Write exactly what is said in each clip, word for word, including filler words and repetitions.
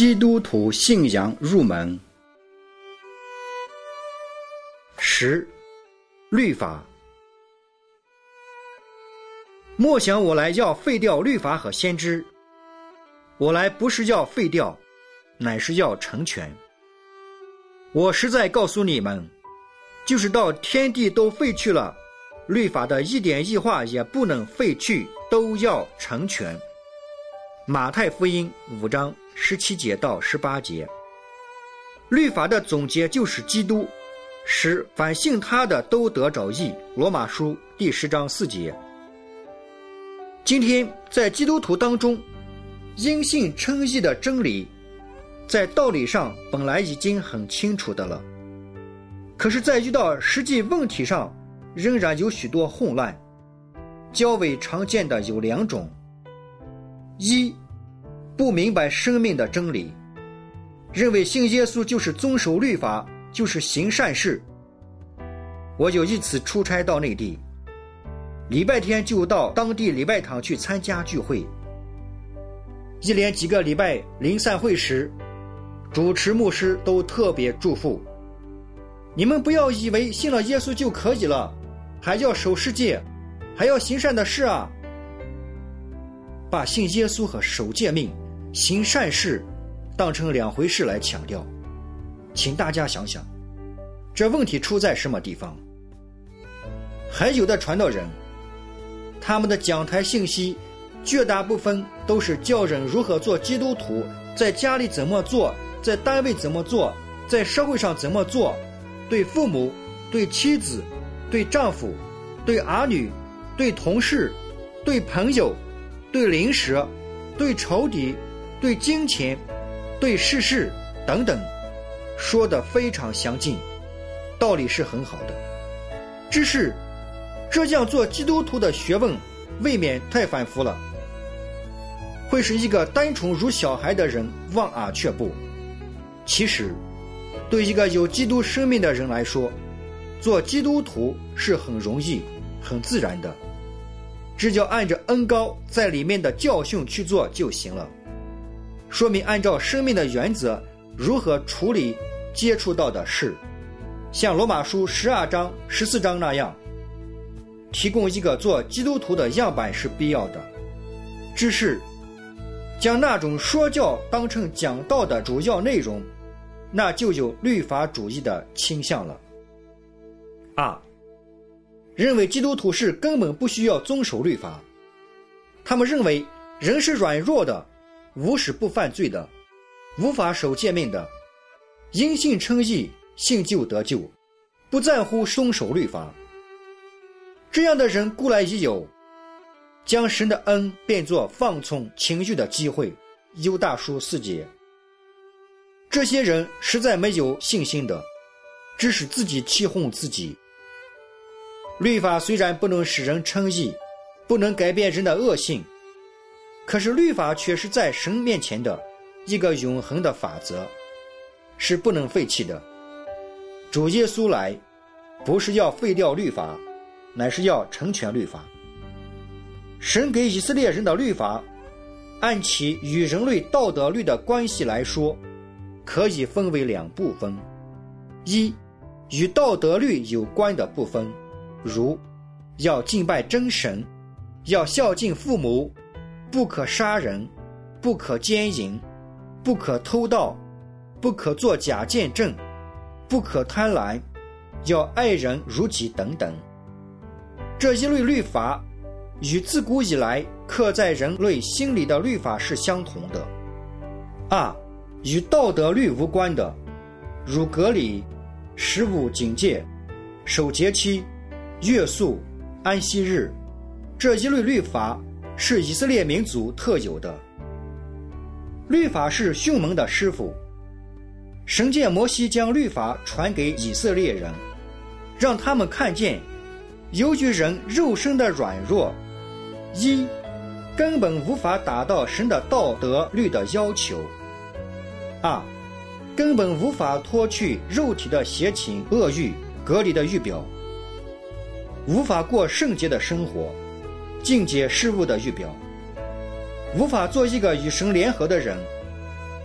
基督徒信仰入门。十、律法。莫想我来要废掉律法和先知，我来不是要废掉，乃是要成全。我实在告诉你们，就是到天地都废去了，律法的一点一画也不能废去，都要成全。马太福音五章十七节到十八节。律法的总结就是基督，使凡信他的都得着义。罗马书第十章四节。今天在基督徒当中，因信称义的真理在道理上本来已经很清楚的了，可是在遇到实际问题上仍然有许多混乱。较为常见的有两种：一、不明白生命的真理，认为信耶稣就是遵守律法，就是行善事。我有一次出差到内地，礼拜天就到当地礼拜堂去参加聚会。一连几个礼拜临散会时，主持牧师都特别祝福，你们不要以为信了耶稣就可以了，还要守世界，还要行善的事啊。把信耶稣和守诫命、行善事当成两回事来强调，请大家想想，这问题出在什么地方？还有的传道人，他们的讲台信息绝大部分都是教人如何做基督徒，在家里怎么做，在单位怎么做，在社会上怎么做，对父母、对妻子、对丈夫、对儿女、对同事、对朋友、对邻舍、对仇敌、对金钱、对世事等等，说得非常详尽，道理是很好的。只是这样做基督徒的学问未免太反复了，会使一个单纯如小孩的人望而却步。其实对一个有基督生命的人来说，做基督徒是很容易很自然的，只要按着恩膏在里面的教训去做就行了。说明按照生命的原则如何处理接触到的事，像罗马书十二章十四章那样，提供一个做基督徒的样板是必要的。只是将那种说教当成讲道的主要内容，那就有律法主义的倾向了。二、认为基督徒是根本不需要遵守律法。他们认为人是软弱的，无使不犯罪的，无法守诫命的，因信称义，信就得救，不在乎遵守律法。这样的人古来已有，将神的恩变作放纵情欲的机会。犹大书四节。这些人实在没有信心的，只是自己欺哄自己。律法虽然不能使人称义，不能改变人的恶性，可是律法却是在神面前的一个永恒的法则，是不能废弃的。主耶稣来不是要废掉律法，乃是要成全律法。神给以色列人的律法，按其与人类道德律的关系来说，可以分为两部分。一、与道德律有关的部分，如要敬拜真神，要孝敬父母，不可杀人，不可奸淫，不可偷盗，不可作假见证，不可贪婪，要爱人如己等等。这一类律法与自古以来刻在人类心里的律法是相同的。二、与道德律无关的，如割礼、食物警戒、守节期、月宿、安息日，这一类律法是以色列民族特有的。律法是训蒙的师傅，神借摩西将律法传给以色列人，让他们看见，由于人肉身的软弱，一根本无法达到神的道德律的要求；二根本无法脱去肉体的邪情恶欲隔离的预表，无法过圣洁的生活，境界事物的预表，无法做一个与神联合的人，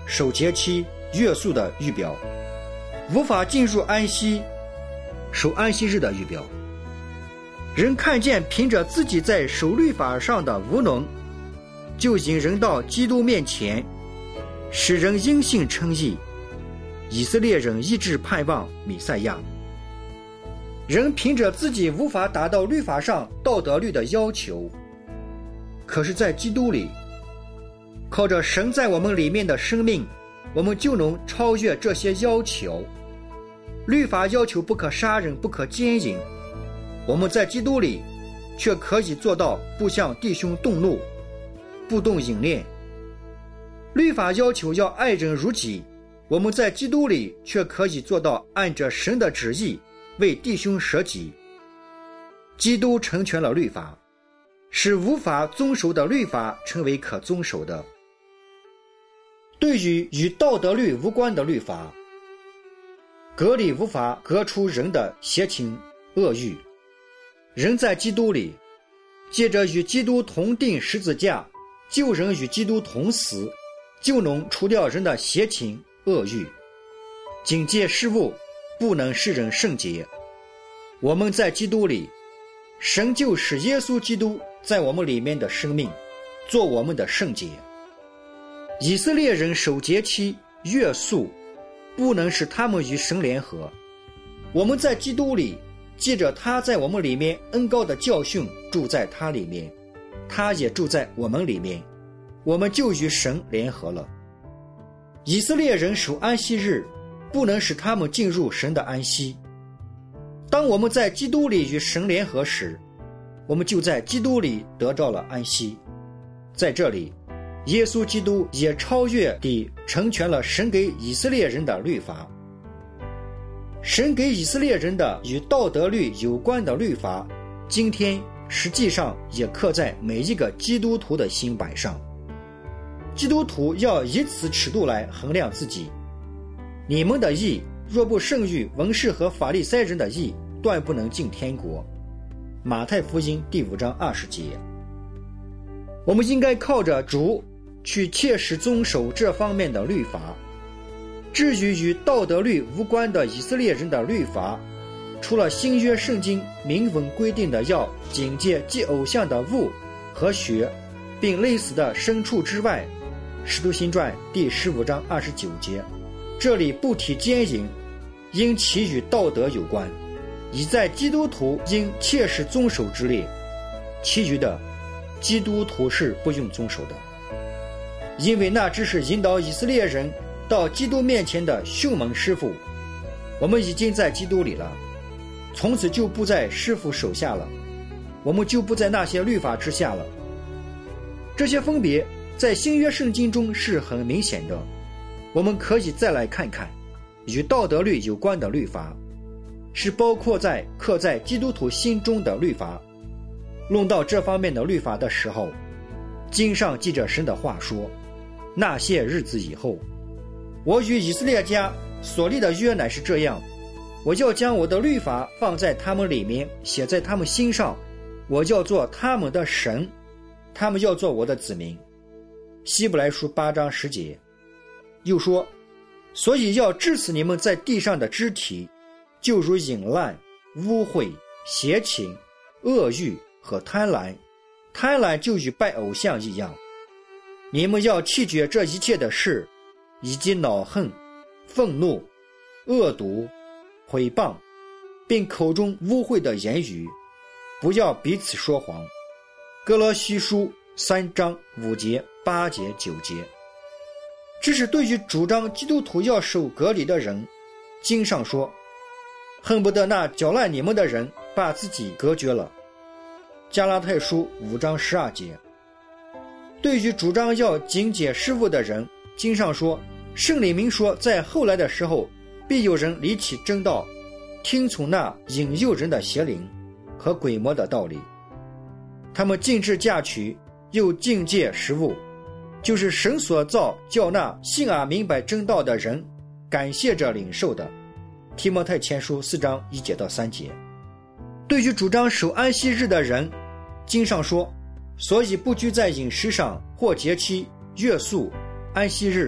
守节期、月宿的预表，无法进入安息、守安息日的预表。人看见凭着自己在守律法上的无能，就引人到基督面前，使人因信称义。以色列人一直盼望弥赛亚。人凭着自己无法达到律法上道德律的要求，可是在基督里，靠着神在我们里面的生命，我们就能超越这些要求。律法要求不可杀人，不可奸淫，我们在基督里却可以做到不向弟兄动怒，不动淫念。律法要求要爱人如己，我们在基督里却可以做到按着神的旨意为弟兄舍己。基督成全了律法，使无法遵守的律法成为可遵守的。对于与道德律无关的律法，隔离无法隔出人的邪情恶欲。人在基督里，借着与基督同钉十字架，救人与基督同死，就能除掉人的邪情恶欲。警戒事物不能使人圣洁。我们在基督里，神就是耶稣基督在我们里面的生命，做我们的圣洁。以色列人守节期、月宿，不能使他们与神联合。我们在基督里，借着他在我们里面恩膏的教训，住在他里面，他也住在我们里面，我们就与神联合了。以色列人守安息日，不能使他们进入神的安息。当我们在基督里与神联合时，我们就在基督里得到了安息。在这里，耶稣基督也超越地成全了神给以色列人的律法。神给以色列人的与道德律有关的律法，今天实际上也刻在每一个基督徒的心板上。基督徒要以此尺度来衡量自己。你们的义若不胜于文士和法利赛人的义，断不能进天国。马太福音第五章二十节。我们应该靠着主去切实遵守这方面的律法。至于与道德律无关的以色列人的律法，除了新约圣经明文规定的要警戒祭偶像的物和血，并类似的牲畜之外，使徒行传第十五章二十九节，这里不提奸淫，因其与道德有关，已在基督徒应切实遵守之列，其余的基督徒是不用遵守的，因为那只是引导以色列人到基督面前的训蒙师傅。我们已经在基督里了，从此就不在师傅手下了，我们就不在那些律法之下了。这些分别在新约圣经中是很明显的。我们可以再来看看与道德律有关的律法，是包括在刻在基督徒心中的律法。论到这方面的律法的时候，经上记着神的话说，那些日子以后，我与以色列家所立的约乃是这样，我要将我的律法放在他们里面，写在他们心上，我要做他们的神，他们要做我的子民。希伯来书八章十节。又说，所以要治死你们在地上的肢体，就如淫乱、污秽、邪情、恶欲和贪婪。贪婪就与拜偶像一样。你们要弃绝这一切的事，以及恼恨、愤怒、恶毒、毁谤，并口中污秽的言语，不要彼此说谎。哥罗西书三章五节、八节、九节。这是对于主张基督徒要受隔离的人，经上说，恨不得那搅乱你们的人把自己隔绝了。加拉太书五章十二节。对于主张要警戒事物的人，经上说，圣灵明说，在后来的时候，必有人离弃真道，听从那引诱人的邪灵和鬼魔的道理。他们禁止嫁娶，又禁戒食物，就是神所造叫那信而明白真道的人感谢着领受的。提摩太前书四章一节到三节。对于主张守安息日的人，经上说，所以不拘在饮食上，或节期、月宿、安息日，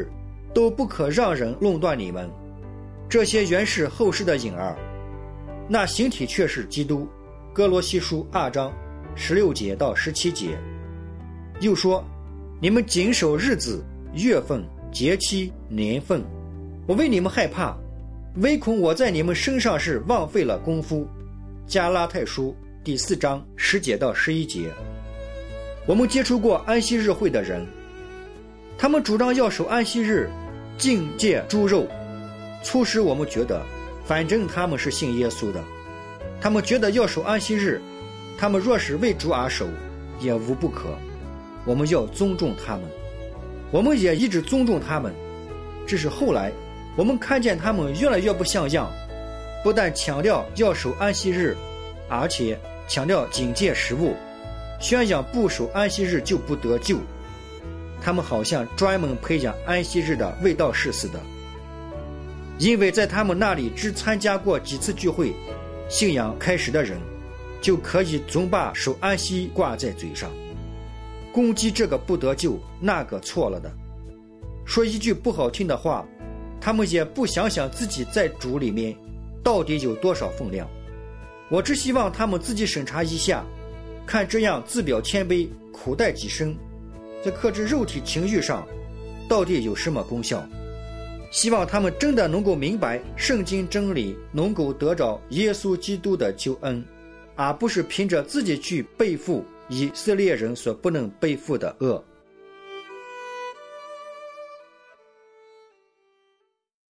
都不可让人论断你们。这些原是后世的影儿，那形体却是基督。哥罗西书二章十六节到十七节。又说，你们谨守日子、月份、节期、年份，我为你们害怕，唯恐我在你们身上是枉费了功夫。加拉太书第四章十节到十一节。我们接触过安息日会的人，他们主张要守安息日，禁戒猪肉，促使我们觉得反正他们是信耶稣的，他们觉得要守安息日，他们若是为主而守也无不可。我们要尊重他们，我们也一直尊重他们。只是后来我们看见他们越来越不像样，不但强调要守安息日，而且强调警戒食物，宣扬不守安息日就不得救。他们好像专门培养安息日的卫道士似的，因为在他们那里只参加过几次聚会，信仰开始的人就可以总把守安息挂在嘴上，攻击这个不得救，那个错了的。说一句不好听的话，他们也不想想自己在主里面到底有多少分量。我只希望他们自己审查一下，看这样自表谦卑、苦待己身，在克制肉体情欲上到底有什么功效。希望他们真的能够明白圣经真理，能够得着耶稣基督的救恩，而不是凭着自己去背负以色列人所不能背负的恶。